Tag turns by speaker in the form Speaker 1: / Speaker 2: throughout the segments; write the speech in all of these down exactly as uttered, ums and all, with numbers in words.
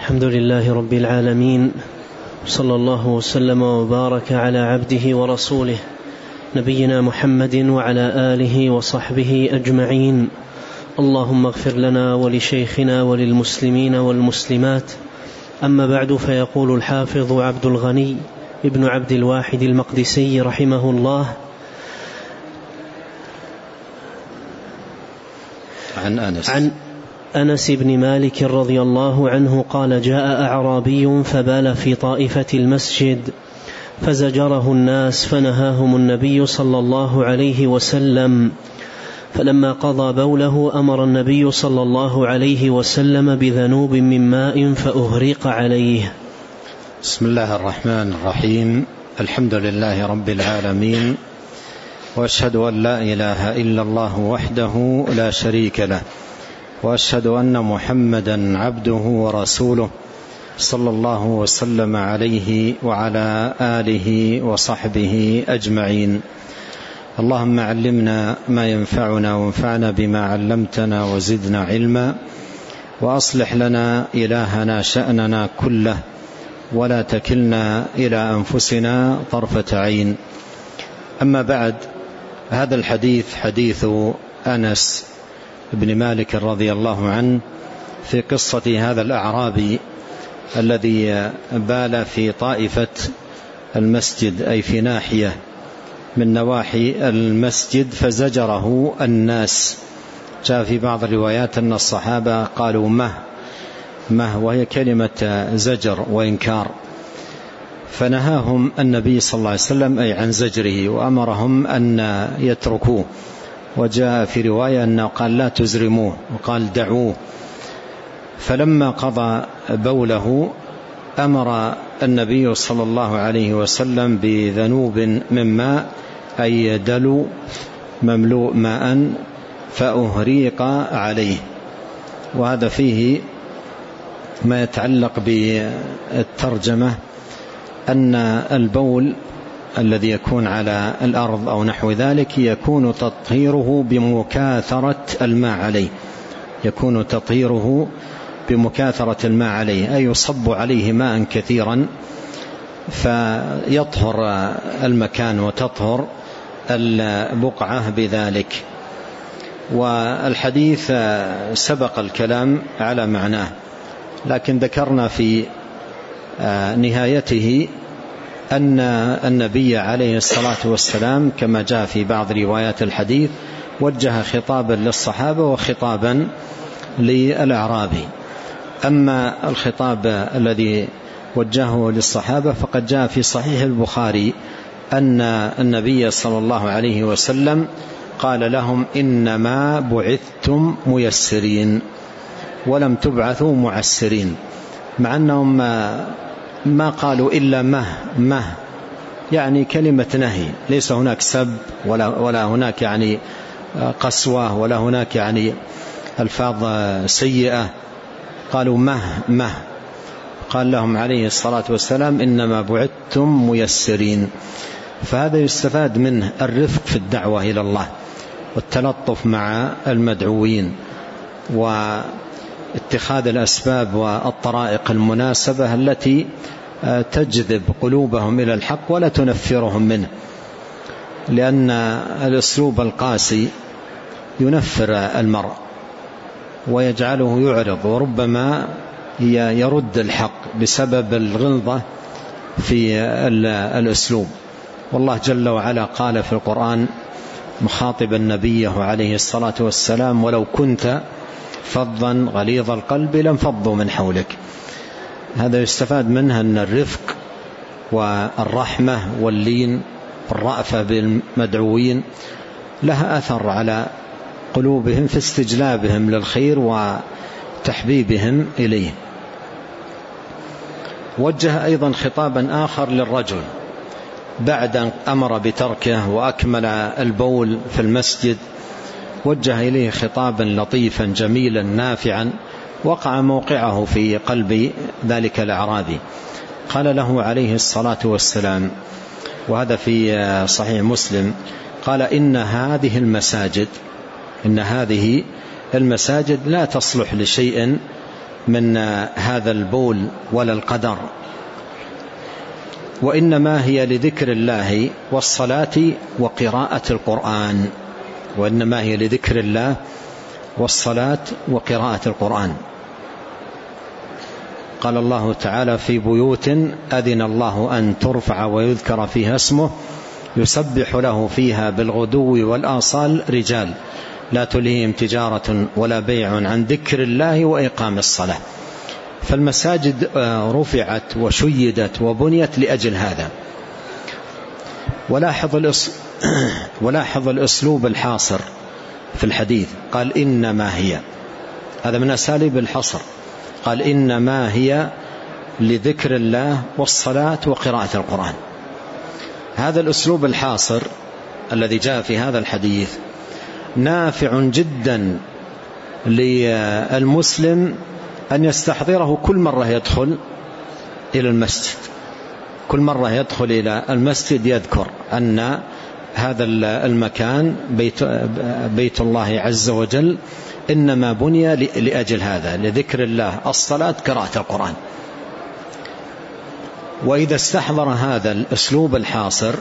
Speaker 1: الحمد لله رب العالمين، صلى الله وسلم وبارك على عبده ورسوله نبينا محمد وعلى آله وصحبه أجمعين. اللهم اغفر لنا ولشيخنا وللمسلمين والمسلمات. أما بعد، فيقول الحافظ عبد الغني ابن عبد الواحد المقدسي رحمه الله:
Speaker 2: عن أنس
Speaker 1: عن أنس بن مالك رضي الله عنه قال: جاء أعرابي فبال في طائفة المسجد فزجره الناس فنهاهم النبي صلى الله عليه وسلم، فلما قضى بوله أمر النبي صلى الله عليه وسلم بذنوب من ماء فأهريق عليه.
Speaker 2: بسم الله الرحمن الرحيم. الحمد لله رب العالمين، وأشهد أن لا إله إلا الله وحده لا شريك له، وأشهد أن محمدا عبده ورسوله صلى الله وسلم عليه وعلى آله وصحبه أجمعين. اللهم علمنا ما ينفعنا وانفعنا بما علمتنا وزدنا علما، وأصلح لنا إلهنا شأننا كله، ولا تكلنا إلى أنفسنا طرفة عين. أما بعد، هذا الحديث حديث أنس بن مالك رضي الله عنه في قصة هذا الأعرابي الذي بال في طائفة المسجد، أي في ناحية من نواحي المسجد، فزجره الناس. جاء في بعض الروايات أن الصحابة قالوا مه مه وهي كلمة زجر وإنكار، فنهاهم النبي صلى الله عليه وسلم أي عن زجره، وأمرهم أن يتركوه. وجاء في رواية أنه قال لا تزرموه، وقال دعوه. فلما قضى بوله أمر النبي صلى الله عليه وسلم بذنوب من ماء، أي دلو مملوء ماء، فأهريق عليه. وهذا فيه ما يتعلق بالترجمة، أن البول الذي يكون على الأرض أو نحو ذلك يكون تطهيره بمكاثرة الماء عليه، يكون تطهيره بمكاثرة الماء عليه، أي يصب عليه ماء كثيرا فيطهر المكان وتطهر البقعة بذلك. والحديث سبق الكلام على معناه، لكن ذكرنا في نهايته أن النبي عليه الصلاة والسلام كما جاء في بعض روايات الحديث وجه خطابا للصحابة وخطابا للأعرابي. أما الخطاب الذي وجهه للصحابة فقد جاء في صحيح البخاري أن النبي صلى الله عليه وسلم قال لهم: إنما بعثتم ميسرين ولم تبعثوا معسرين، مع أنهم ما قالوا إلا مه مه يعني كلمة نهي، ليس هناك سب ولا, ولا هناك يعني قسوة ولا هناك يعني ألفاظ سيئة، قالوا مه مه. قال لهم عليه الصلاة والسلام: إنما بعثتم ميسرين. فهذا يستفاد منه الرفق في الدعوة إلى الله، والتلطف مع المدعوين، واتخاذ الأسباب والطرائق المناسبة التي تجذب قلوبهم إلى الحق ولا تنفرهم منه، لأن الأسلوب القاسي ينفر المرء ويجعله يعرض، وربما يرد الحق بسبب الغلظة في الأسلوب. والله جل وعلا قال في القرآن مخاطبا نبيه عليه الصلاة والسلام: ولو كنت فظا غليظ القلب لانفضوا من حولك. هذا يستفاد منها أن الرفق والرحمة واللين والرأفة بالمدعوين لها أثر على قلوبهم في استجلابهم للخير وتحبيبهم إليه. وجه أيضا خطابا آخر للرجل بعد أن أمر بتركه وأكمل البول في المسجد، وجه إليه خطابا لطيفا جميلا نافعا وقع موقعه في قلب ذلك الأعرابي. قال له عليه الصلاة والسلام، وهذا في صحيح مسلم، قال: إن هذه المساجد إن هذه المساجد لا تصلح لشيء من هذا البول ولا القدر، وإنما هي لذكر الله والصلاة وقراءة القرآن، وإنما هي لذكر الله والصلاة وقراءة القرآن. قال الله تعالى: في بيوت أذن الله أن ترفع ويذكر فيها اسمه يسبح له فيها بالغدو والآصال رجال لا تلهيهم تجارة ولا بيع عن ذكر الله وإقام الصلاة. فالمساجد رفعت وشيدت وبنيت لأجل هذا. ولاحظ الأس... ولاحظ الأسلوب الحاصر في الحديث، قال إنما هي، هذا من أساليب الحصر، قال إنما هي لذكر الله والصلاة وقراءة القرآن. هذا الأسلوب الحاصر الذي جاء في هذا الحديث نافع جدا للمسلم أن يستحضره كل مرة يدخل إلى المسجد، كل مرة يدخل إلى المسجد يذكر أن هذا المكان بيت, بيت الله عز وجل إنما بني لأجل هذا، لذكر الله، الصلاة، قراءة القرآن. وإذا استحضر هذا الأسلوب الحاصر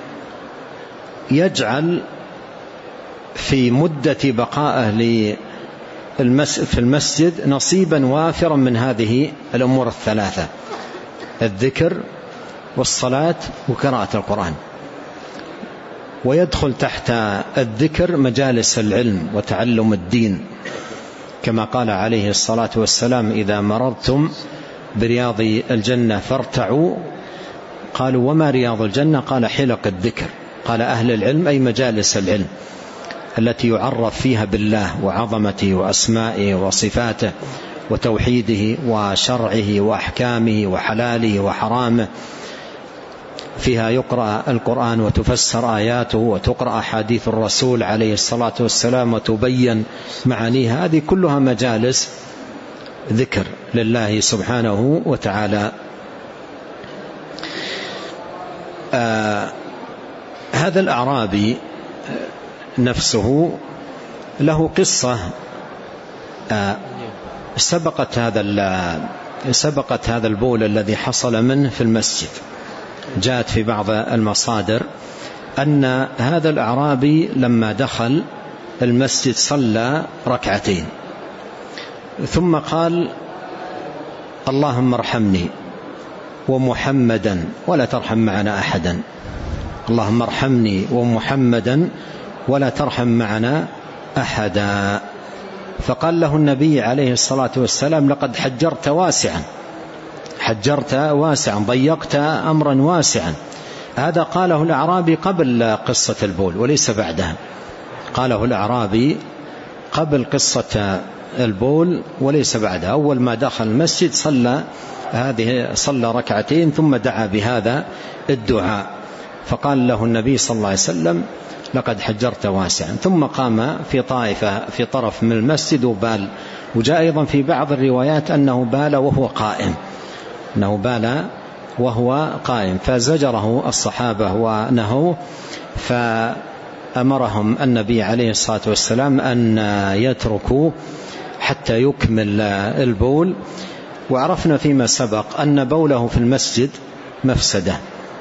Speaker 2: يجعل في مدة بقائه في المسجد نصيبا وافرا من هذه الأمور الثلاثة: الذكر والصلاة وقراءة القرآن. ويدخل تحت الذكر مجالس العلم وتعلم الدين، كما قال عليه الصلاة والسلام: إذا مررتم برياض الجنة فارتعوا. قالوا: وما رياض الجنة؟ قال: حلق الذكر. قال: أهل العلم أي مجالس العلم التي يعرف فيها بالله وعظمته وأسمائه وصفاته وتوحيده وشرعه وأحكامه وحلاله وحرامه، فيها يقرأ القرآن وتفسر آياته وتقرأ أحاديث الرسول عليه الصلاة والسلام وتبين معانيها. هذه كلها مجالس ذكر لله سبحانه وتعالى. آه هذا الأعرابي نفسه له قصة آه سبقت هذا سبقت هذا البول الذي حصل منه في المسجد. جاءت في بعض المصادر أن هذا الأعرابي لما دخل المسجد صلى ركعتين ثم قال: اللهم ارحمني ومحمدا ولا ترحم معنا أحدا، اللهم ارحمني ومحمدا ولا ترحم معنا أحدا. فقال له النبي عليه الصلاة والسلام: لقد حجرت واسعا، حجرت واسعا، ضيقت أمرا واسعا. هذا قاله الأعرابي قبل قصة البول وليس بعدها، قاله الأعرابي قبل قصة البول وليس بعدها. أول ما دخل المسجد صلى هذه صلى ركعتين ثم دعا بهذا الدعاء، فقال له النبي صلى الله عليه وسلم: لقد حجرت واسعا. ثم قام في طائفة في طرف من المسجد وبال. وجاء أيضا في بعض الروايات أنه بال وهو قائم، أنه بال وهو قائم، فزجره الصحابة ونهوه، فأمرهم النبي عليه الصلاة والسلام أن يتركوا حتى يكمل البول. وعرفنا فيما سبق أن بوله في المسجد مفسدة،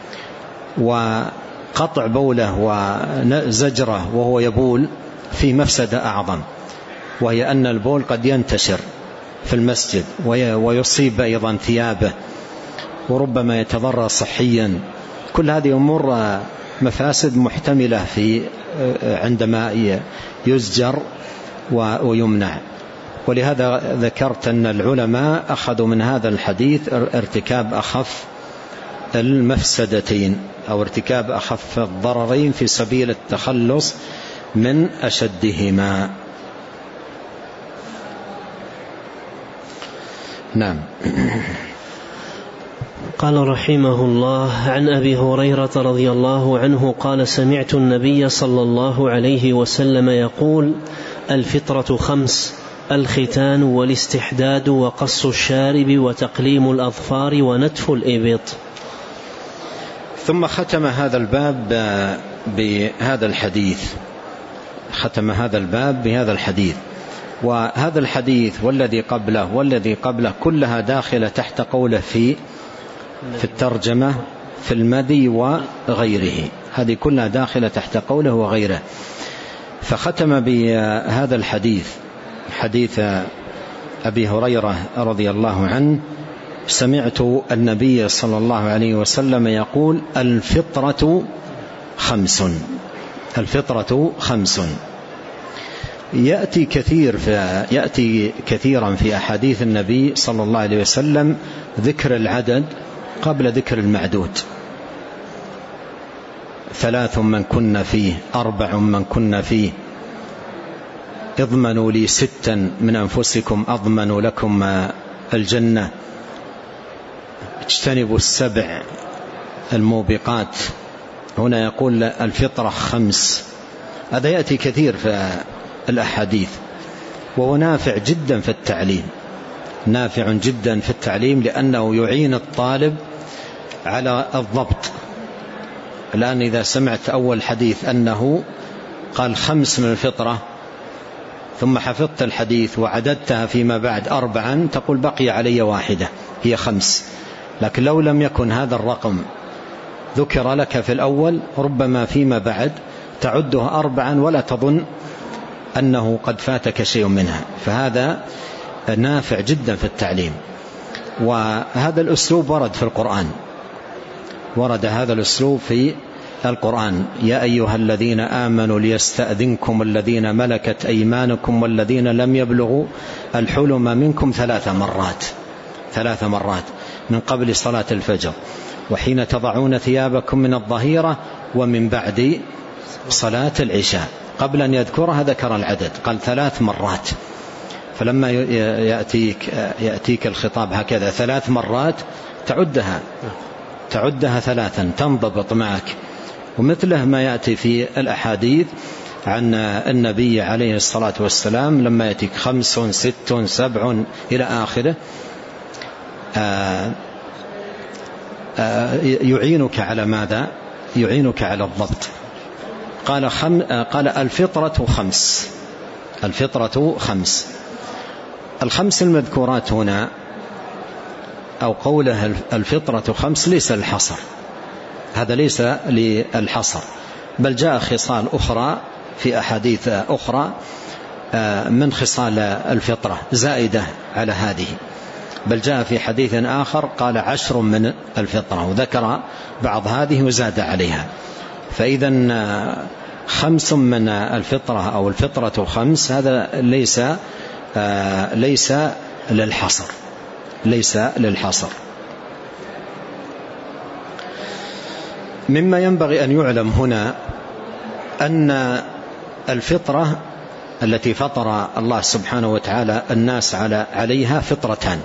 Speaker 2: وقطع بوله وزجره وهو يبول في مفسدة أعظم، وهي أن البول قد ينتشر في المسجد ويصيب أيضا ثيابه وربما يتضرر صحيا. كل هذه أمور مفاسد محتملة في عندما يزجر ويمنع. ولهذا ذكرت أن العلماء أخذوا من هذا الحديث ارتكاب أخف المفسدتين أو ارتكاب أخف الضررين في سبيل التخلص من أشدهما. نعم.
Speaker 1: قال رحمه الله: عن أبي هريرة رضي الله عنه قال: سمعت النبي صلى الله عليه وسلم يقول: الفطرة خمس: الختان والاستحداد وقص الشارب وتقليم الأظفار ونتف الإبط.
Speaker 2: ثم ختم هذا الباب بهذا الحديث ختم هذا الباب بهذا الحديث وهذا الحديث والذي قبله والذي قبله كلها داخلة تحت قوله في في الترجمة في المدي وغيره، هذه كلها داخلة تحت قوله وغيره. فختم بهذا الحديث حديث أبي هريرة رضي الله عنه: سمعت النبي صلى الله عليه وسلم يقول: الفطرة خمس. الفطرة خمس. يأتي كثير في يأتي كثيرا في أحاديث النبي صلى الله عليه وسلم ذكر العدد قبل ذكر المعدود. ثلاث من كن فيه، أربع من كن فيه، اضمنوا لي ستا من أنفسكم أضمن لكم الجنة، اجتنبوا السبع الموبقات. هنا يقول الفطرة خمس. هذا يأتي كثير في الأحاديث، وهو نافع جدا في التعليم، نافع جدا في التعليم لأنه يعين الطالب على الضبط. الآن إذا سمعت أول حديث أنه قال خمس من الفطرة، ثم حفظت الحديث وعددتها فيما بعد أربعا، تقول بقي علي واحدة هي خمس. لكن لو لم يكن هذا الرقم ذكر لك في الأول، ربما فيما بعد تعدها أربعا ولا تظن أنه قد فاتك شيء منها. فهذا نافع جدا في التعليم. وهذا الأسلوب ورد في القرآن، ورد هذا الأسلوب في القرآن: يا أيها الذين آمنوا ليستأذنكم الذين ملكت أيمانكم والذين لم يبلغوا الحلم منكم ثلاث مرات ثلاث مرات من قبل صلاة الفجر، وحين تضعون ثيابكم من الظهيرة، ومن بعد صلاة العشاء. قبل أن يذكرها ذكر العدد، قال ثلاث مرات. فلما يأتيك, يأتيك الخطاب هكذا ثلاث مرات تعدها تعدها ثلاثا، تنضبط معك. ومثله ما يأتي في الأحاديث عن النبي عليه الصلاة والسلام لما يأتيك خمس ست سبع إلى آخره، يعينك على ماذا؟ يعينك على الضبط. قال, خم قال الفطرة خمس. الفطرة خمس. الخمس المذكورات هنا أو قوله الفطرة خمس ليس للحصر، هذا ليس للحصر، بل جاء خصال أخرى في أحاديث أخرى من خصال الفطرة زائدة على هذه، بل جاء في حديث آخر قال عشر من الفطرة، وذكر بعض هذه وزاد عليها. فإذا خمس من الفطرة أو الفطرة خمس، هذا ليس ليس للحصر، ليس للحصر. مما ينبغي أن يعلم هنا أن الفطرة التي فطر الله سبحانه وتعالى الناس على عليها فطرتان.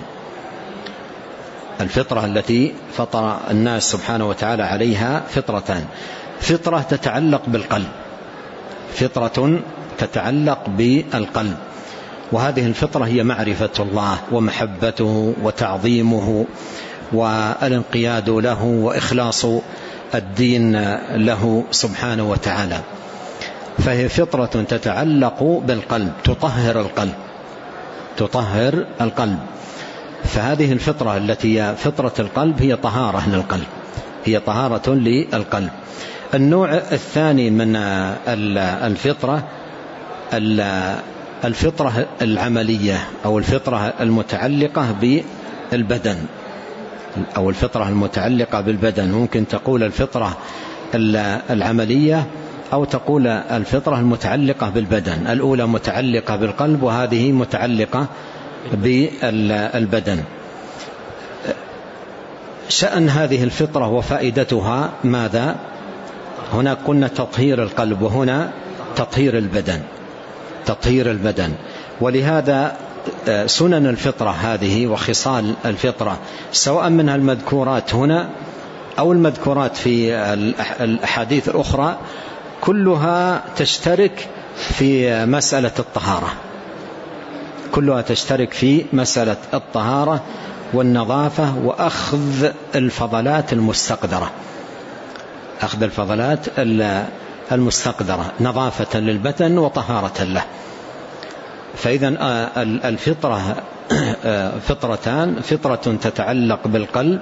Speaker 2: الفطرة التي فطر الناس سبحانه وتعالى عليها فطرتان: فطرة تتعلق بالقلب، فطرة تتعلق بالقلب، وهذه الفطرة هي معرفة الله ومحبته وتعظيمه والانقياد له وإخلاص الدين له سبحانه وتعالى. فهي فطرة تتعلق بالقلب، تطهر القلب، تطهر القلب. فهذه الفطرة التي هي فطرة القلب هي طهارة للقلب، هي طهارة للقلب. النوع الثاني من الفطرة الفطرة العملية أو الفطرة المتعلقة بالبدن، أو الفطرة المتعلقة بالبدن. ممكن تقول الفطرة العملية أو تقول الفطرة المتعلقة بالبدن. الأولى متعلقة بالقلب، وهذه متعلقة بالبدن. شأن هذه الفطرة وفائدتها ماذا؟ هنا قلنا تطهير القلب، وهنا تطهير البدن، تطهير البدن. ولهذا سنن الفطرة هذه وخصال الفطرة، سواء منها المذكورات هنا أو المذكورات في الأحاديث الأخرى، كلها تشترك في مسألة الطهارة، كلها تشترك في مسألة الطهارة والنظافة وأخذ الفضلات المستقدرة، أخذ الفضلات المستقدرة، نظافة للبدن وطهارة له. فإذا الفطرة فطرتان: فطرة تتعلق بالقلب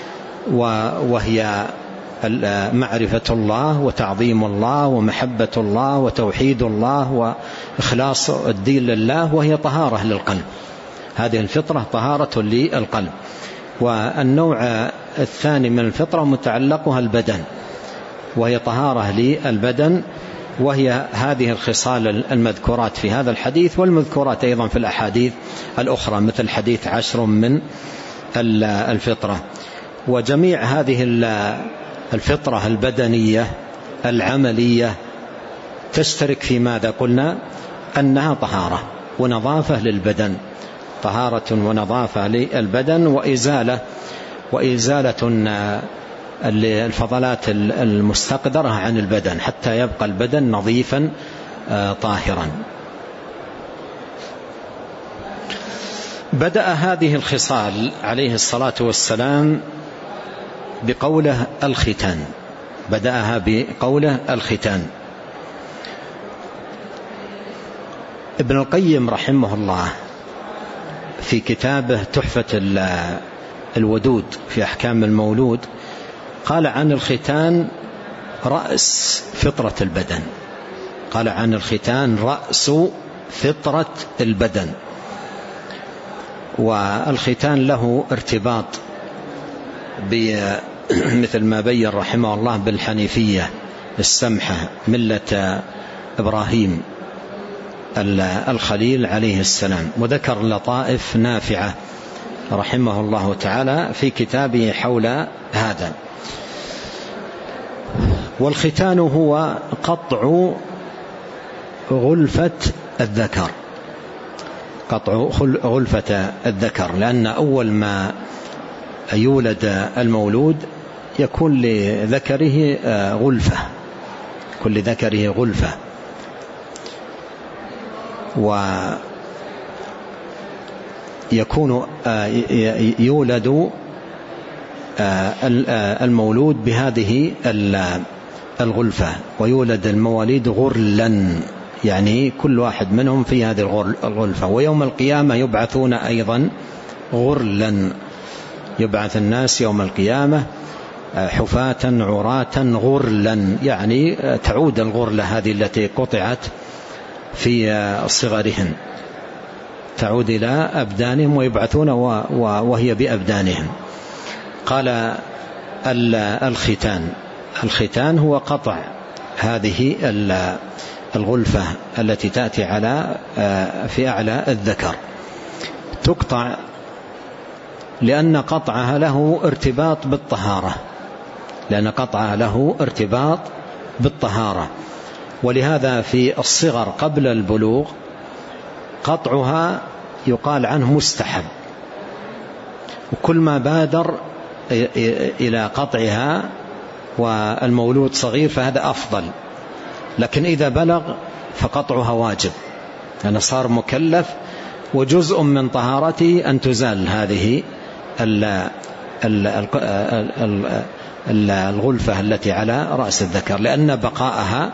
Speaker 2: وهي معرفة الله وتعظيم الله ومحبة الله وتوحيد الله وإخلاص الدين لله، وهي طهارة للقلب. هذه الفطرة طهارة للقلب. والنوع الثاني من الفطرة متعلقها البدن، وهي طهارة للبدن، وهي هذه الخصال المذكورات في هذا الحديث والمذكورات أيضا في الأحاديث الأخرى، مثل حديث عشر من الفطرة. وجميع هذه الفطرة البدنية العملية تشترك في ماذا؟ قلنا أنها طهارة ونظافة للبدن، طهارة ونظافة للبدن، وإزالة وإزالة الفضلات المستقدرة عن البدن حتى يبقى البدن نظيفا طاهرا. بدأ هذه الخصال عليه الصلاة والسلام بقوله الختان، بدأها بقوله الختان. ابن القيم رحمه الله في كتابه تحفة الودود في أحكام المولود قال عن الختان رأس فطرة البدن، قال عن الختان رأس فطرة البدن. والختان له ارتباط مثل ما بين رحمه الله بالحنيفية السمحة، ملة إبراهيم الخليل عليه السلام، وذكر لطائف نافعة رحمه الله تعالى في كتابه حول هذا. والختان هو قطع غلفة الذكر، قطع غلفة الذكر، لأن أول ما يولد المولود يكون لذكره غلفة، كل ذكره غلفة، ويكون يولد المولود بهذه الغلفة، ويولد المواليد غرلا، يعني كل واحد منهم في هذه الغلفة. ويوم القيامة يبعثون أيضا غرلا، يبعث الناس يوم القيامة حفاة عراة غرلا، يعني تعود الغرلة هذه التي قطعت في صغرهم، تعود إلى أبدانهم ويبعثون وهي بأبدانهم. قال الختان، الختان هو قطع هذه الغلفة التي تأتي على في أعلى الذكر، تقطع لأن قطعها له ارتباط بالطهارة، لأن قطعها له ارتباط بالطهارة. ولهذا في الصغر قبل البلوغ قطعها يقال عنه مستحب، وكل ما بادر إلى قطعها والمولود صغير فهذا أفضل، لكن إذا بلغ فقطعها واجب، لأنه صار مكلف، وجزء من طهارته أن تزال هذه الغلفة التي على رأس الذكر، لأن بقاءها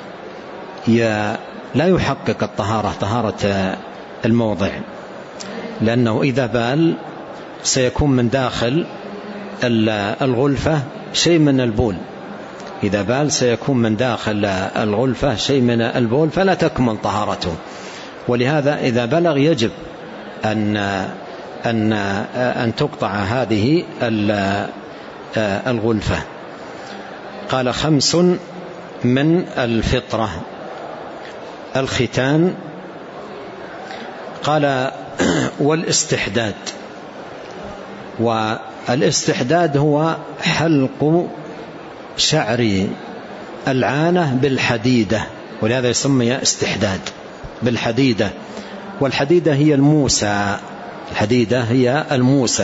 Speaker 2: لا يحقق الطهارة، طهارة الموضع، لأنه إذا بال سيكون من داخل الغلفة شيء من البول، إذا بال سيكون من داخل الغلفة شيء من البول فلا تكمل طهارته. ولهذا إذا بلغ يجب أن أن أن تقطع هذه الغلفة. قال خمس من الفطرة الختان. قال والاستحداد، والاستحداد هو حلق شعر العانة بالحديدة، ولهذا يسمى استحداد بالحديدة، والحديدة هي الموسى، الحديدة هي الموسى.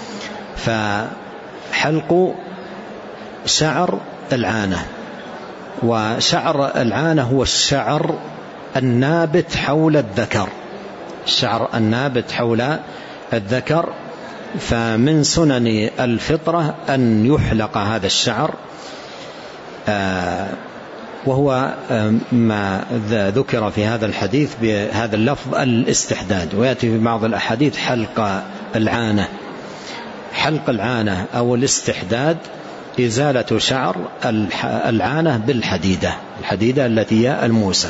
Speaker 2: فحلق شعر العانة، وشعر العانة هو الشعر النابت حول الذكر، الشعر النابت حول الذكر. فمن سنن الفطرة أن يحلق هذا الشعر وهو ما ذكر في هذا الحديث بهذا اللفظ الاستحداد. ويأتي في بعض الأحاديث حلق العانة. حلق العانة أو الاستحداد إزالة شعر العانة بالحديدة، الحديدة التي هي الموسى.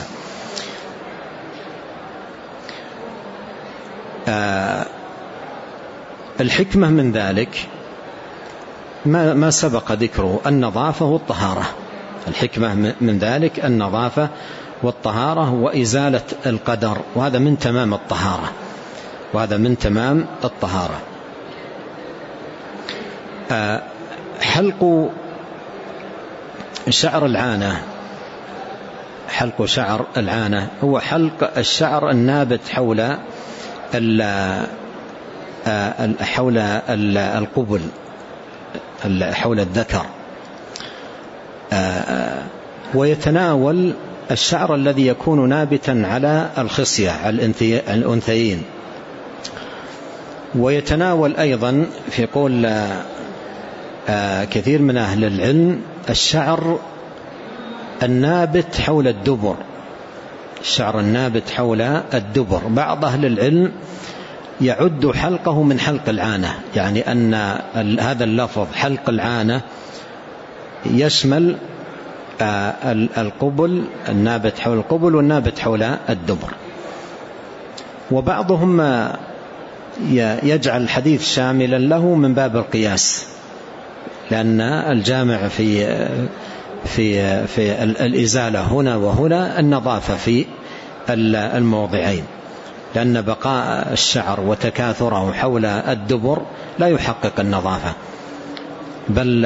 Speaker 2: آه الحكمة من ذلك ما, ما سبق ذكره، النظافة والطهارة. الحكمة من ذلك النظافة والطهارة وإزالة القدر، وهذا من تمام الطهارة، وهذا من تمام الطهارة. آه حلق شعر العانة، حلق شعر العانة هو حلق الشعر النابت حول حول القبل، حول الذكر، ويتناول الشعر الذي يكون نابتا على الخصية، على الأنثيين. ويتناول أيضا في قول كثير من أهل العلم الشعر النابت حول الدبر، الشعر النابت حول الدبر. بعض أهل العلم يعد حلقه من حلق العانة، يعني أن هذا اللفظ حلق العانة يشمل القبل، النابت حول القبل والنابت حول الدبر. وبعضهم يجعل الحديث شاملا له من باب القياس، لأن الجامع في في في الإزالة هنا وهنا النظافة في الموضعين، لأن بقاء الشعر وتكاثره حول الدبر لا يحقق النظافة، بل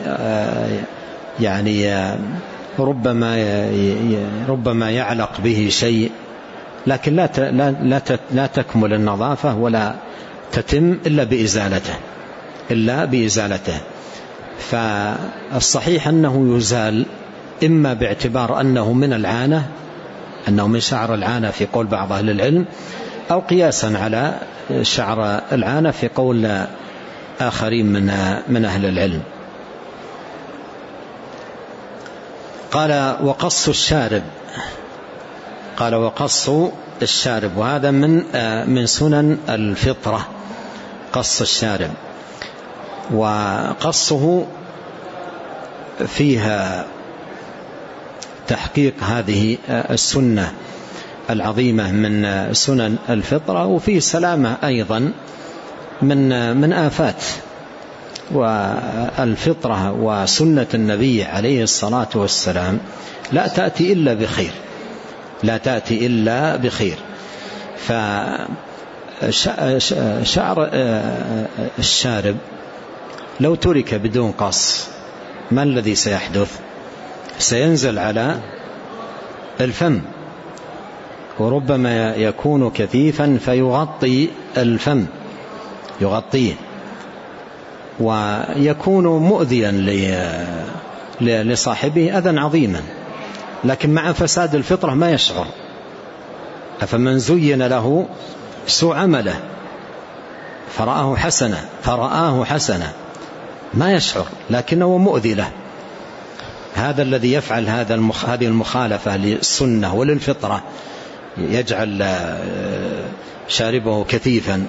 Speaker 2: يعني ربما ربما يعلق به شيء، لكن لا لا لا تكمل النظافة ولا تتم إلا بإزالته إلا بإزالته. فالصحيح أنه يزال إما باعتبار أنه من العانة، أنه من شعر العانة في قول بعض أهل العلم، أو قياسا على شعر العانة في قول آخرين من من أهل العلم. قال وقص الشارب، قال وقص الشارب، وهذا من من سنن الفطرة، قص الشارب. وقصه فيها تحقيق هذه السنة العظيمة من سنن الفطرة، وفيه سلامة أيضا من من آفات. والفطرة وسنة النبي عليه الصلاة والسلام لا تأتي إلا بخير، لا تأتي إلا بخير. فشعر الشارب لو ترك بدون قص ما الذي سيحدث؟ سينزل على الفم، وربما يكون كثيفا فيغطي الفم، يغطيه، ويكون مؤذيا لصاحبه أذى عظيما. لكن مع فساد الفطرة ما يشعر. أفمن زين له سوء عمله فرآه حسنة فرآه حسنة ما يشعر، لكنه مؤذي له. هذا الذي يفعل هذا المخ... هذه المخالفة للسنة وللفطرة، يجعل شاربه كثيفا.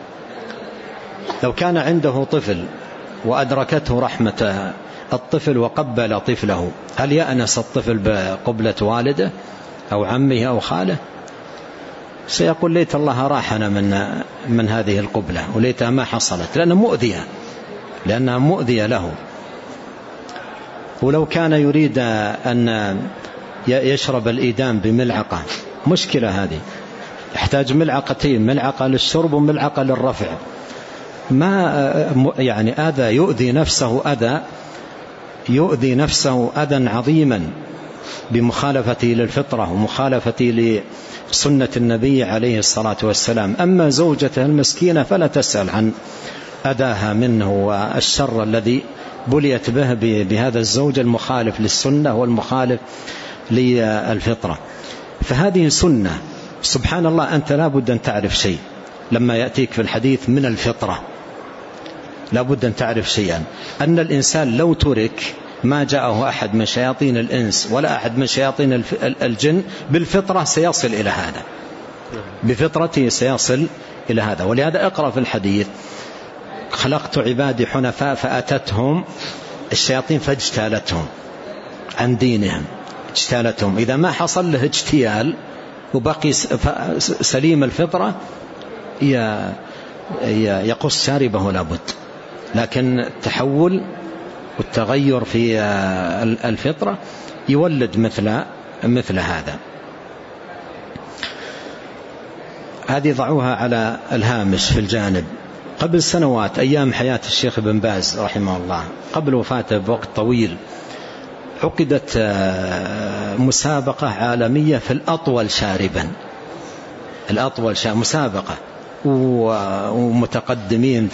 Speaker 2: لو كان عنده طفل وأدركته رحمة الطفل وقبل طفله، هل يأنس الطفل بقبلة والده أو عمه أو خاله؟ سيقول ليت الله راحنا من من هذه القبلة وليتها ما حصلت، لأنها مؤذية لأنها مؤذية له. ولو كان يريد أن يشرب الإيدام بملعقة، مشكلة هذه، يحتاج ملعقتين، ملعقة للشرب وملعقة للرفع. ما يعني أذى يؤذي نفسه أذى يؤذي نفسه أذى عظيما بمخالفته للفطرة ومخالفته لسنة النبي عليه الصلاة والسلام. أما زوجته المسكينة فلا تسأل عن أذاها منه والشر الذي بليت به بهذا الزوج المخالف للسنة والمخالف للفطرة. فهذه سنة. سبحان الله، أنت لا بد أن تعرف شيء لما يأتيك في الحديث من الفطرة، لا بد أن تعرف شيئا، أن الإنسان لو ترك ما جاءه أحد من شياطين الإنس ولا أحد من شياطين الجن بالفطرة سيصل إلى هذا، بفطرته سيصل إلى هذا. ولهذا اقرأ في الحديث: خلقت عبادي حنفاء فأتتهم الشياطين فاجتالتهم عن دينهم، اجتالتهم. إذا ما حصل له اجتيال وبقي سليم الفطرة يقص شاربه لابد. لكن التحول والتغير في الفطرة يولد مثل مثل هذا. هذه ضعوها على الهامش في الجانب. قبل سنوات، أيام حياة الشيخ بن باز رحمه الله، قبل وفاته بوقت طويل، عقدت مسابقة عالمية في الأطول شاربا. الأطول شاربا مسابقة، ومتقدمين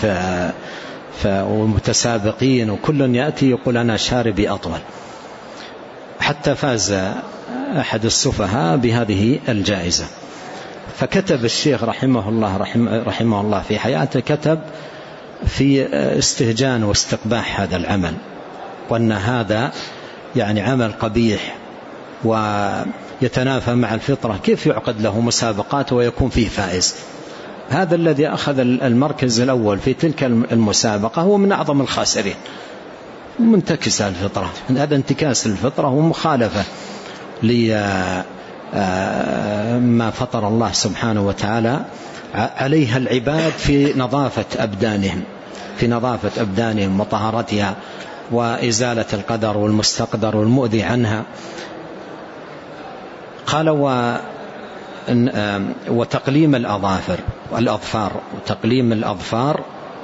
Speaker 2: ومتسابقين، وكل يأتي يقول أنا شاربي أطول، حتى فاز أحد السفهاء بهذه الجائزة. فكتب الشيخ رحمه الله رحمه الله في حياته، كتب في استهجان واستقباح هذا العمل، وأن هذا يعني عمل قبيح ويتنافى مع الفطرة. كيف يعقد له مسابقات ويكون فيه فائز؟ هذا الذي أخذ المركز الأول في تلك المسابقة هو من أعظم الخاسرين، منتكس الفطرة. هذا انتكاس الفطرة ومخالفة لما فطر الله سبحانه وتعالى عليها العباد في نظافة أبدانهم في نظافة أبدانهم وطهارتها، وإزالة القدر والمستقدر والمؤذي عنها. قال و وتقليم الأظافر والأظفار وتقليم الأظفار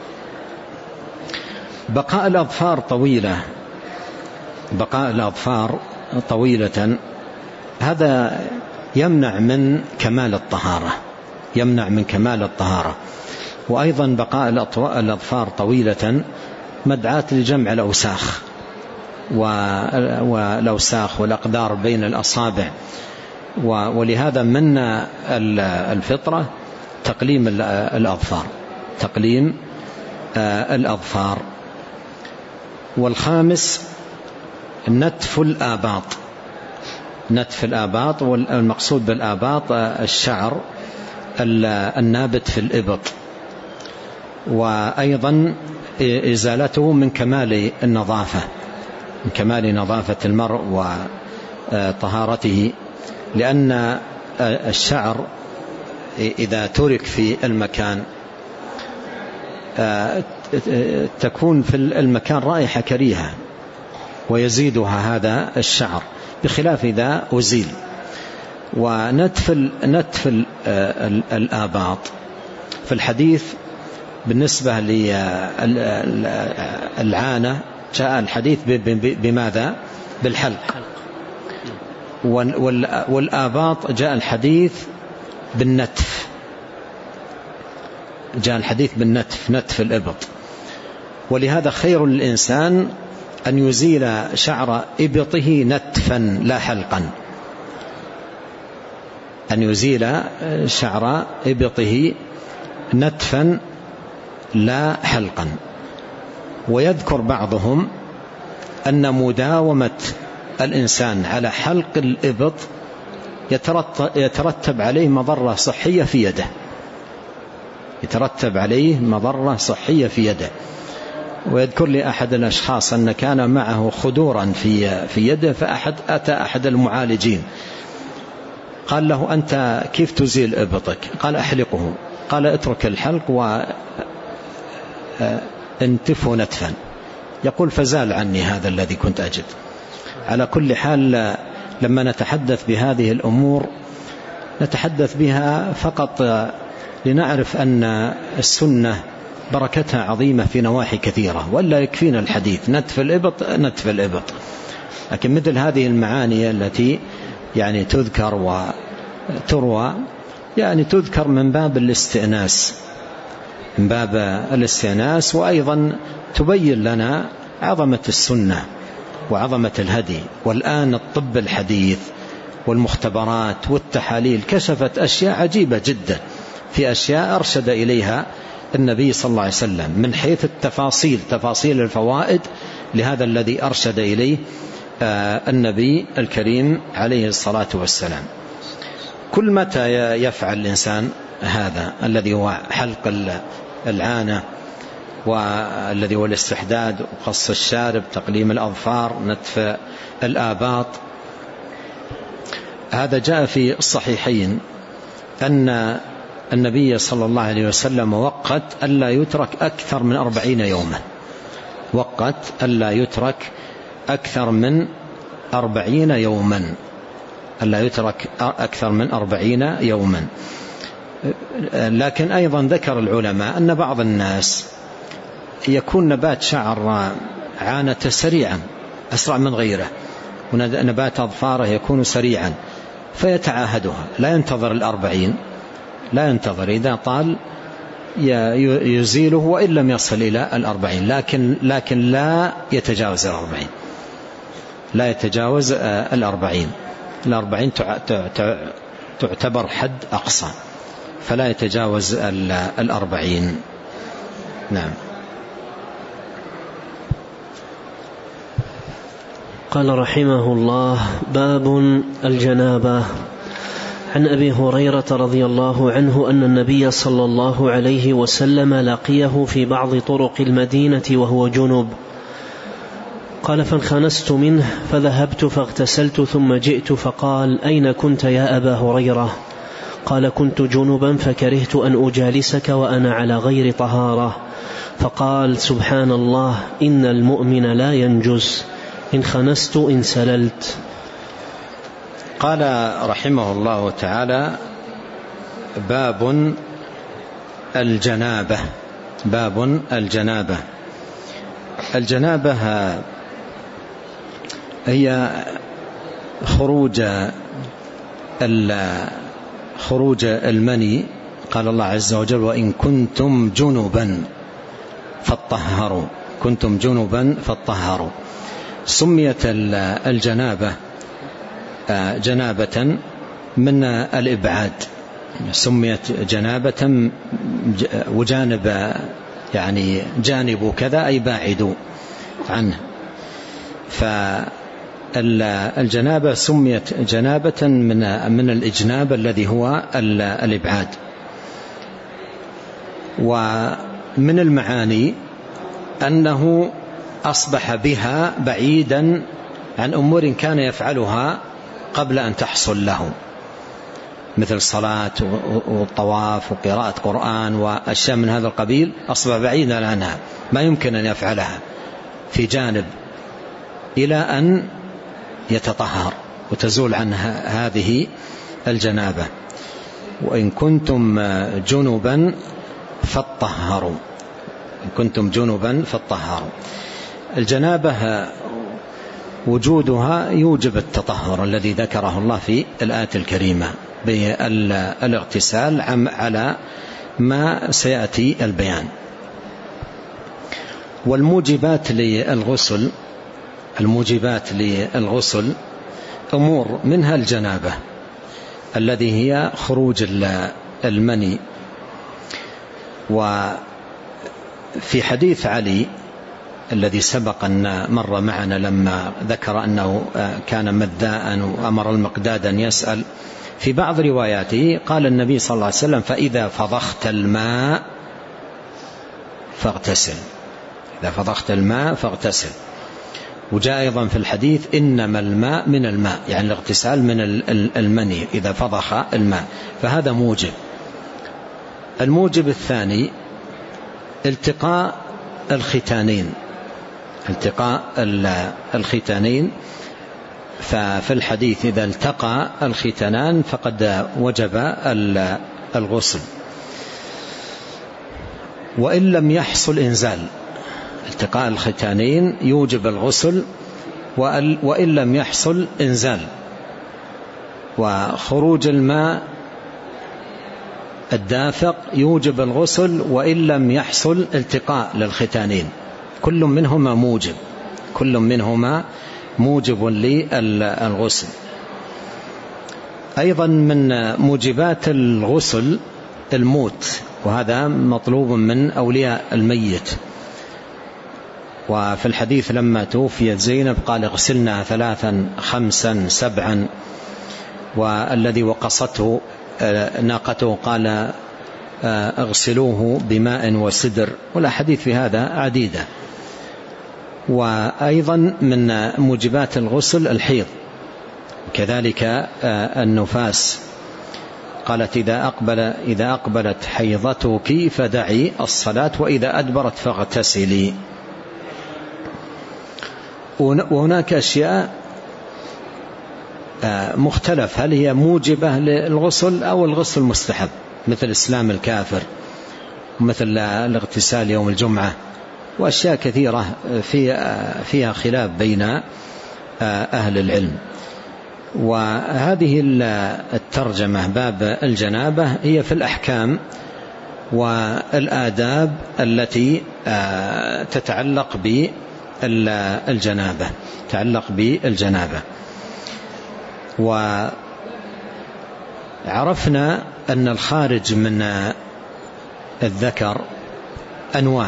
Speaker 2: بقاء الأظفار طويلة بقاء الأظفار طويلة هذا يمنع من كمال الطهارة يمنع من كمال الطهارة. وأيضا بقاء الأظفار طويلة مدعاة لجمع الأوساخ والأوساخ والأقدار بين الأصابع. ولهذا من الفطرة تقليم الأظفار تقليم الأظفار. والخامس نتف الآباط نتف الآباط والمقصود بالآباط الشعر النابت في الإبط، وأيضا إزالته من كمال النظافة من كمال نظافة المرء وطهارته. لأن الشعر إذا ترك في المكان تكون في المكان رائحة كريهة ويزيدها هذا الشعر، بخلاف إذا أزيل. ونتف نتف الآباط في الحديث بالنسبة للعانة جاء الحديث بماذا؟ بالحلق. والآباط جاء الحديث بالنتف جاء الحديث بالنتف نتف الإبط. ولهذا خير للإنسان أن يزيل شعر إبطه نتفا لا حلقا أن يزيل شعر إبطه نتفا لا حلقا. ويذكر بعضهم أن مداومة الإنسان على حلق الإبط يترتب عليه مضرة صحية في يده يترتب عليه مضرة صحية في يده. ويذكر لي أحد الأشخاص أن كان معه خدورا في في يده، فأحد أتى أحد المعالجين قال له: أنت كيف تزيل إبطك؟ قال: أحلقه. قال: اترك الحلق وانتفه نتفا. يقول: فزال عني هذا الذي كنت أجد. على كل حال، لما نتحدث بهذه الأمور نتحدث بها فقط لنعرف أن السنة بركتها عظيمة في نواحي كثيرة، ولا يكفينا الحديث نتف الإبط نتف الإبط. لكن مثل هذه المعاني التي يعني تذكر وتروى يعني تذكر من باب الاستئناس من باب الاستئناس وأيضا تبين لنا عظمة السنة وعظمة الهدي. والآن الطب الحديث والمختبرات والتحاليل كشفت أشياء عجيبة جدا، في أشياء أرشد إليها النبي صلى الله عليه وسلم من حيث التفاصيل تفاصيل الفوائد لهذا الذي أرشد إليه النبي الكريم عليه الصلاة والسلام. كل متى يفعل الإنسان هذا الذي هو حلق العانة والذي هو الاستحداد وقص الشارب، تقليم الأظفار، نتف الآباط، هذا جاء في الصحيحين أن النبي صلى الله عليه وسلم وقت ألا يترك أكثر من أربعين يوما، وقت ألا يترك أكثر من أربعين يوما، ألا يترك أكثر من أربعين يوما. لكن أيضا ذكر العلماء أن بعض الناس يكون نبات شعر عانة سريعا أسرع من غيره، ونبات أظفاره يكون سريعا فيتعاهدها، لا ينتظر الأربعين، لا ينتظر، إذا طال يزيله وإن لم يصل إلى الأربعين، لكن, لكن لا يتجاوز الأربعين، لا يتجاوز الأربعين. الأربعين تعتبر حد أقصى، فلا يتجاوز الأربعين. نعم.
Speaker 1: قال رحمه الله: باب الجنابة. عن أبي هريرة رضي الله عنه أن النبي صلى الله عليه وسلم لقيه في بعض طرق المدينة وهو جنب، قال: فانخنست منه فذهبت فاغتسلت ثم جئت فقال: أين كنت يا أبا هريرة؟ قال: كنت جنبا فكرهت أن أجالسك وأنا على غير طهارة. فقال: سبحان الله، إن المؤمن لا ينجس، إن خنست إن سللت.
Speaker 2: قال رحمه الله تعالى: باب الجنابة. باب الجنابة. الجنابة هي خروج خروج المني. قال الله عز وجل: وإن كنتم جنبا فاطهروا، كنتم جنبا فاطهروا. سميت الجنابة جنابة من الإبعاد، سميت جنابة وجانب، يعني جانب كذا أي باعدوا عنه. فالجنابة سميت جنابة من من الإجناب الذي هو الإبعاد. ومن المعاني أنه أصبح بها بعيدا عن أمور كان يفعلها قبل أن تحصل له، مثل الصلاة والطواف وقراءة قرآن وأشياء من هذا القبيل، أصبح بعيدا عنها، ما يمكن أن يفعلها في جانب إلى أن يتطهر وتزول عنها هذه الجنابة. وإن كنتم جنبا فاطهروا، إن كنتم جنبا فاطهروا. الجنابة وجودها يوجب التطهر الذي ذكره الله في الآية الكريمة بالاغتسال على ما سيأتي البيان. والموجبات للغسل، الموجبات للغسل أمور منها الجنابة الذي هي خروج المني. وفي حديث علي الذي سبق أن مر معنا لما ذكر أنه كان مذاء وأمر المقداد أن يسأل، في بعض رواياته قال النبي صلى الله عليه وسلم: فإذا فضخت الماء فاغتسل، إذا فضخت الماء فاغتسل. وجاء أيضا في الحديث: إنما الماء من الماء، يعني الاغتسال من المني إذا فضخ الماء، فهذا موجب. الموجب الثاني التقاء الختانين، التقاء الختانين. ففي الحديث: إذا التقى الختانان فقد وجب الغسل. وإن لم يحصل إنزال، التقاء الختانين يوجب الغسل وإن لم يحصل إنزال. وخروج الماء الدافق يوجب الغسل وإن لم يحصل التقاء للختانين، كل منهما موجب، كل منهما موجب للغسل. أيضا من موجبات الغسل الموت، وهذا مطلوب من أولياء الميت، وفي الحديث لما توفيت زينب قال اغسلنا ثلاثا خمسا سبعا، والذي وقصته ناقته قال اغسلوه بماء وسدر، والأحاديث في هذا عديدة. وأيضا من موجبات الغسل الحيض، كذلك النفاس، قالت إذا أقبل إذا أقبلت حيضتك فدعي الصلاة وإذا أدبرت فاغتسلي. وهناك أشياء مختلف هل هي موجبة للغسل أو الغسل مستحب، مثل إسلام الكافر، مثل الاغتسال يوم الجمعة، وأشياء كثيرة فيها خلاف بين أهل العلم. وهذه الترجمة باب الجنابة هي في الأحكام والآداب التي تتعلق بالجنابة تتعلق بالجنابة. وعرفنا أن الخارج من الذكر أنواع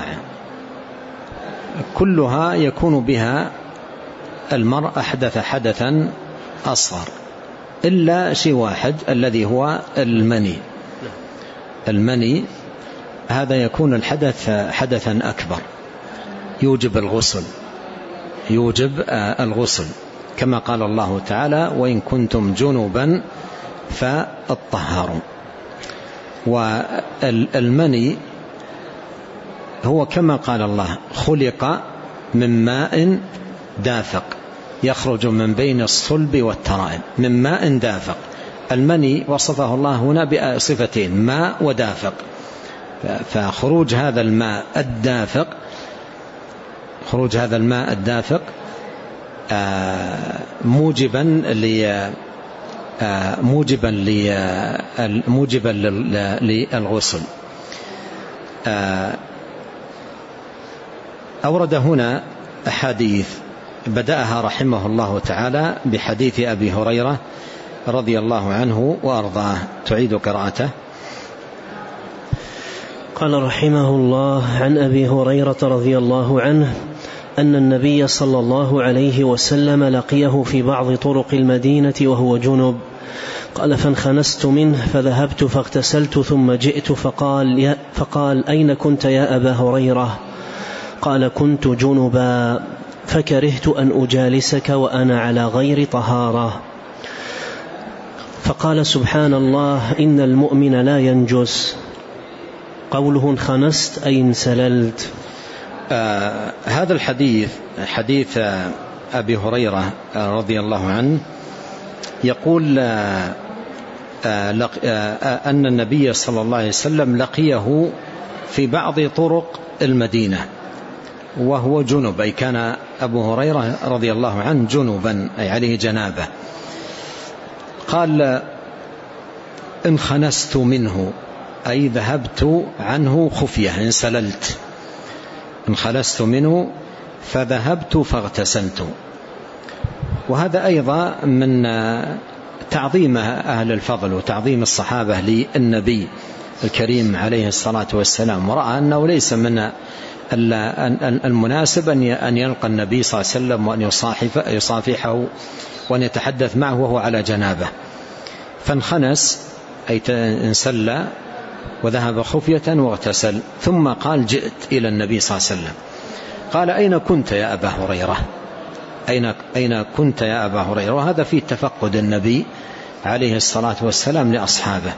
Speaker 2: كلها يكون بها المرء أحدث حدثا أصغر، إلا شيء واحد الذي هو المني. المني هذا يكون الحدث حدثا أكبر يوجب الغسل يوجب الغسل كما قال الله تعالى وإن كنتم جنبا فاطهروا. والمني هو كما قال الله خلق من ماء دافق يخرج من بين الصلب والترائب، من ماء دافق. المني وصفه الله هنا بصفتين، ماء ودافق. فخروج هذا الماء الدافق خروج هذا الماء الدافق موجبا ل موجبا موجبا للغسل. أورد هنا أحاديث بدأها رحمه الله تعالى بحديث أبي هريرة رضي الله عنه وأرضاه. تعيد قراءته.
Speaker 1: قال رحمه الله عن أبي هريرة رضي الله عنه أن النبي صلى الله عليه وسلم لقيه في بعض طرق المدينة وهو جنب، قال فانخنست منه فذهبت فاغتسلت ثم جئت فقال, يا فقال أين كنت يا أبا هريرة؟ قال كنت جنبا فكرهت أن أجالسك وأنا على غير طهارة. فقال سبحان الله إن المؤمن لا ينجس. قوله انخنست أي انسللت.
Speaker 2: آه هذا الحديث حديث أبي هريرة رضي الله عنه يقول آه آه آه أن النبي صلى الله عليه وسلم لقيه في بعض طرق المدينة وهو جنب، أي كان أبو هريرة رضي الله عنه جنبا أي عليه جنابة. قال انخنست منه أي ذهبت عنه خفية، انسللت. انخلست منه فذهبت فاغتسلت. وهذا أيضا من تعظيم أهل الفضل وتعظيم الصحابة للنبي الكريم عليه الصلاة والسلام، ورأى أنه ليس من المناسب أن يلقى النبي صلى الله عليه وسلم وأن يصافحه وأن يتحدث معه وهو على جنابه. فانخنس أي انسل وذهب خفية واغتسل، ثم قال جئت إلى النبي صلى الله عليه وسلم قال أين كنت يا أبا هريرة؟ أين, أين كنت يا أبا هريرة؟ وهذا فيه تفقد النبي عليه الصلاة والسلام لأصحابه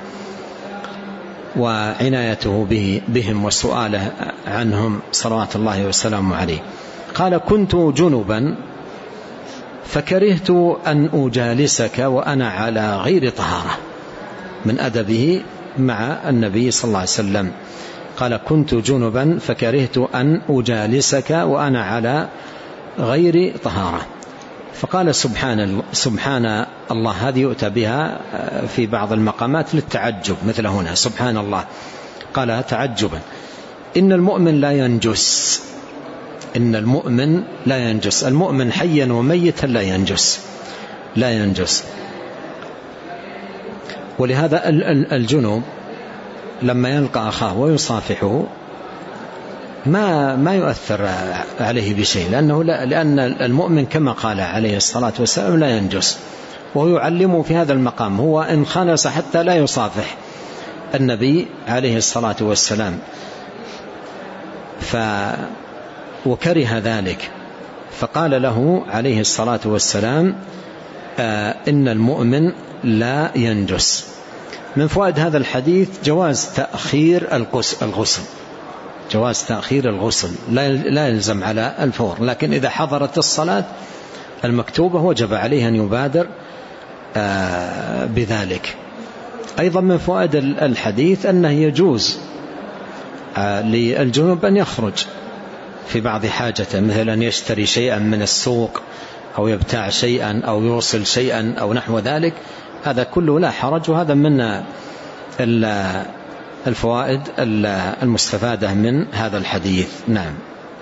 Speaker 2: وعنايته به بهم وسؤاله عنهم صلوات الله وسلامه عليه. قال كنت جنبا فكرهت أن أجالسك وأنا على غير طهارة، من أدبه مع النبي صلى الله عليه وسلم. قال كنت جنبا فكرهت أن أجالسك وأنا على غير طهارة. فقال سبحان, سبحان الله، هذه يؤتى بها في بعض المقامات للتعجب مثل هنا سبحان الله، قال تعجبا إن المؤمن لا ينجس. إن المؤمن لا ينجس، المؤمن حيا وميتا لا ينجس لا ينجس. ولهذا الجنوب لما يلقى أخاه ويصافحه ما ما يؤثر عليه بشيء، لأنه لا لأن المؤمن كما قال عليه الصلاة والسلام لا ينجس، وهو يعلمه في هذا المقام، هو إن خنس حتى لا يصافح النبي عليه الصلاة والسلام، ف وكره ذلك، فقال له عليه الصلاة والسلام آه إن المؤمن لا ينجس. من فوائد هذا الحديث جواز تأخير الغسل، جواز تأخير الغسل لا يلزم على الفور، لكن إذا حضرت الصلاة المكتوبة وجب عليه أن يبادر آه بذلك. أيضا من فوائد الحديث أنه يجوز آه للجنوب أن يخرج في بعض حاجته، مثل أن يشتري شيئا من السوق أو يبتاع شيئا أو يوصل شيئا أو نحو ذلك، هذا كله لا حرج، وهذا من الفوائد المستفادة من هذا الحديث. نعم.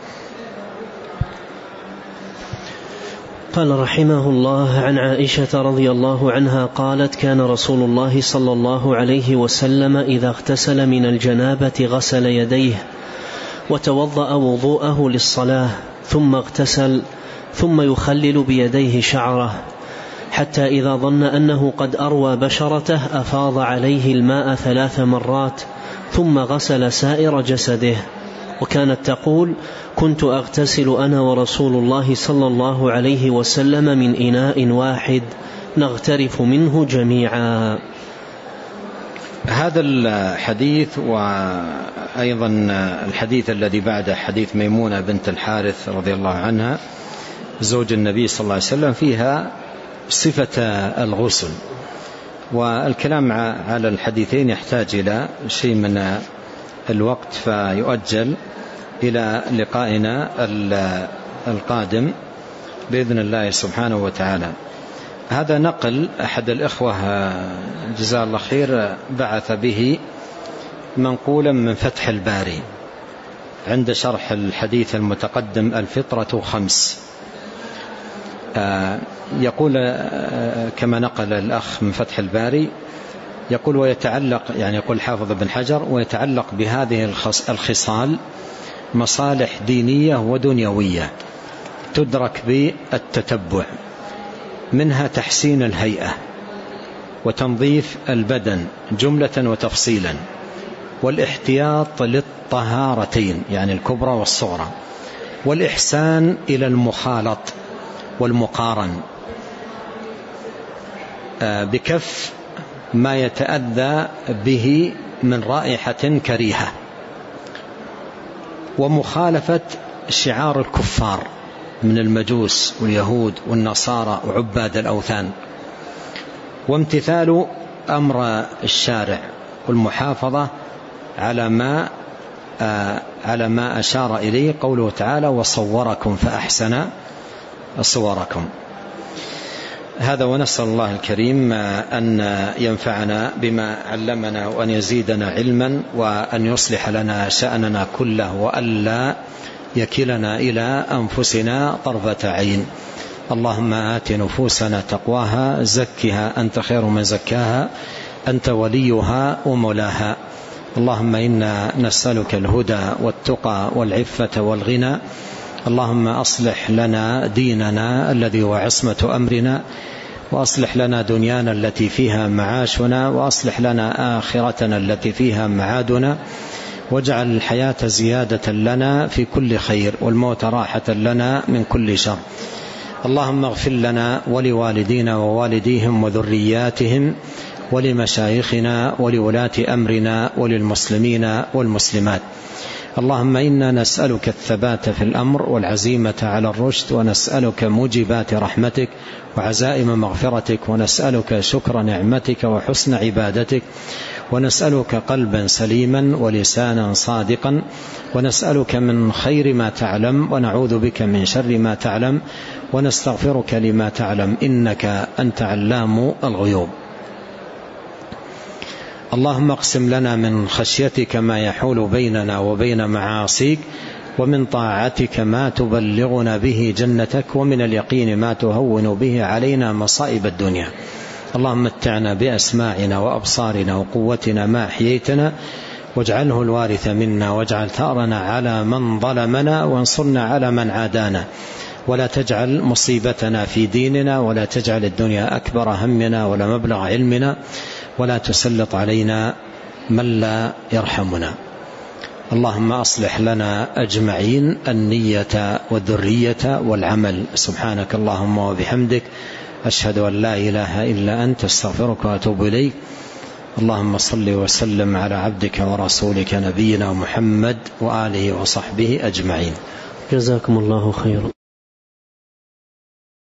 Speaker 1: قال رحمه الله: عن عائشة رضي الله عنها قالت: كان رسول الله صلى الله عليه وسلم إذا اغتسل من الجنابة غسل يديه وتوضأ وضوءه للصلاة ثم اغتسل ثم يخلل بيديه شعره، حتى إذا ظن أنه قد أروى بشرته أفاض عليه الماء ثلاث مرات ثم غسل سائر جسده. وكانت تقول: كنت أغتسل أنا ورسول الله صلى الله عليه وسلم من إناء واحد نغترف منه جميعا.
Speaker 2: هذا الحديث وأيضا الحديث الذي بعده حديث ميمونة بنت الحارث رضي الله عنها زوج النبي صلى الله عليه وسلم فيها صفة الغسل، والكلام على الحديثين يحتاج إلى شيء من الوقت، فيؤجل إلى لقائنا القادم بإذن الله سبحانه وتعالى. هذا نقل أحد الإخوة جزاه الله خير بعث به منقولا من فتح الباري عند شرح الحديث المتقدم الفطرة خمس، يقول كما نقل الأخ من فتح الباري، يقول ويتعلق يعني يقول حافظ ابن حجر ويتعلق بهذه الخصال مصالح دينية ودنيوية تدرك بالتتبع، منها تحسين الهيئة وتنظيف البدن جملة وتفصيلا، والاحتياط للطهارتين يعني الكبرى والصغرى، والإحسان إلى المخالط والمقارن بكف ما يتأذى به من رائحة كريهة، ومخالفة شعار الكفار من المجوس واليهود والنصارى وعباد الأوثان، وامتثال أمر الشارع والمحافظة على ما على ما أشار إليه قوله تعالى وصوركم فأحسن صوركم. هذا، ونسأل الله الكريم أن ينفعنا بما علمنا وأن يزيدنا علما وأن يصلح لنا شأننا كله وألا يكلنا إلى أنفسنا طرفة عين. اللهم آت نفوسنا تقواها زكها أنت خير من زكاها أنت وليها ومولاها. اللهم إنا نسألك الهدى والتقى والعفة والغنى. اللهم أصلح لنا ديننا الذي هو عصمة أمرنا، وأصلح لنا دنيانا التي فيها معاشنا، وأصلح لنا آخرتنا التي فيها معادنا، واجعل الحياة زيادة لنا في كل خير والموت راحة لنا من كل شر. اللهم اغفر لنا ولوالدينا ووالديهم وذرياتهم ولمشايخنا ولولاة أمرنا وللمسلمين والمسلمات. اللهم إنا نسألك الثبات في الأمر والعزيمة على الرشد، ونسألك موجبات رحمتك وعزائم مغفرتك، ونسألك شكر نعمتك وحسن عبادتك، ونسألك قلبا سليما ولسانا صادقا، ونسألك من خير ما تعلم ونعوذ بك من شر ما تعلم، ونستغفرك لما تعلم إنك أنت علام الغيوب. اللهم اقسم لنا من خشيتك ما يحول بيننا وبين معاصيك، ومن طاعتك ما تبلغنا به جنتك، ومن اليقين ما تهون به علينا مصائب الدنيا. اللهم متعنا بأسماعنا وأبصارنا وقوتنا ما أحييتنا، واجعله الوارث منا، واجعل ثأرنا على من ظلمنا، وانصرنا على من عادانا، ولا تجعل مصيبتنا في ديننا، ولا تجعل الدنيا أكبر همنا ولا مبلغ علمنا، ولا تسلط علينا من لا يرحمنا. اللهم أصلح لنا أجمعين النية والذرية والعمل. سبحانك اللهم وبحمدك، أشهد أن لا إله إلا أنت، استغفرك وأتوب إليك. اللهم صل وسلم على عبدك ورسولك نبينا محمد وآله وصحبه أجمعين.
Speaker 1: جزاكم الله خيرا.